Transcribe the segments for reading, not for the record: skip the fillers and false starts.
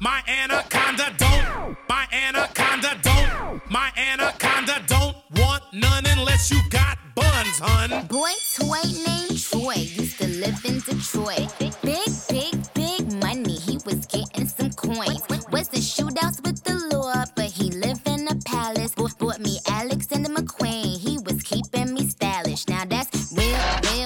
My anaconda don't. My anaconda don't. My anaconda don't want none unless you got buns, hun. Boy toy named Troy used to live in Detroit. Big money, he was getting some coins. Was in shootouts with the law, but he lived in a palace. Bought me Alexander McQueen, he was keeping me stylish. Now that's real.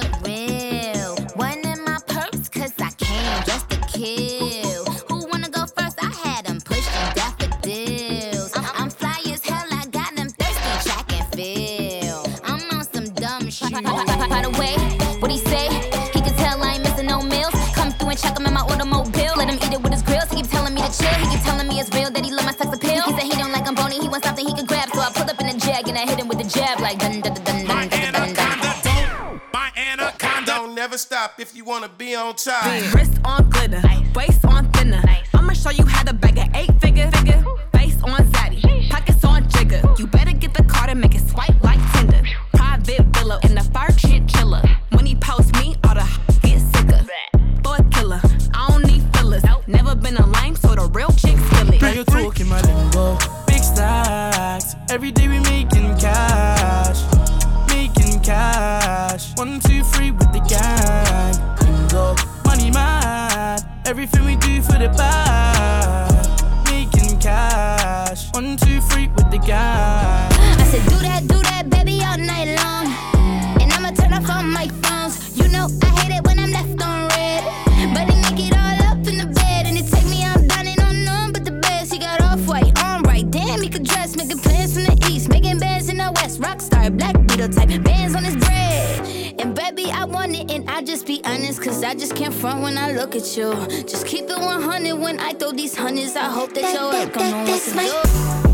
One in my purse, cause I came just to kill. Who wanna go first? I had them pushing daffodils. I'm fly as hell, I got them thirsty track and field. I'm on some dumb shit. By the way, what he say? He can tell I ain't missing no meals. Come through and check him in my automobile. Let him eat it with his grills. He keep telling me to chill. He keep telling me it's real that he love my sex appeal. He said he don't like I'm bony, he wants something he can grab. So I pulled up in a jag and I hit him with the jab like dun dun dun dun My dun dun dun. anaconda don't. My anaconda Don't never stop if you wanna be on top. Wrist on glitter, waist on thinner. I'ma show you how to bag an 8-figure. Face on zaddy, pockets on jigger. You better get the card and make it swipe like Tinder. Private villa in the fur chinchilla. When he post me, all the get sicker. For a killer, I don't need fillers. Never been a lame, so the real chicks feel it. Now you're talking my lingo. Big stacks. Every day we making cash. Making cash. 1, 2, 3 with the gang. Bingo. Money mad. Everything we do for the bag. Making cash. 1, 2, 3 with the gang. I said do that, baby, all night long. And I'ma turn off all my phones. You know I hate it when I'm left on red. But they make it all up in the bed. And it take me out dining on none but the best. He got off-white, on right. Damn, he could dress. Making plans from the east. Making bands in the west. Rockstar, Black Beetle type. Bands on his bread. And baby, I want it and I just be honest. Cause I just can't front when I look at you. Just keep it 100 when I throw these hundreds. I hope that your work don't know what to do.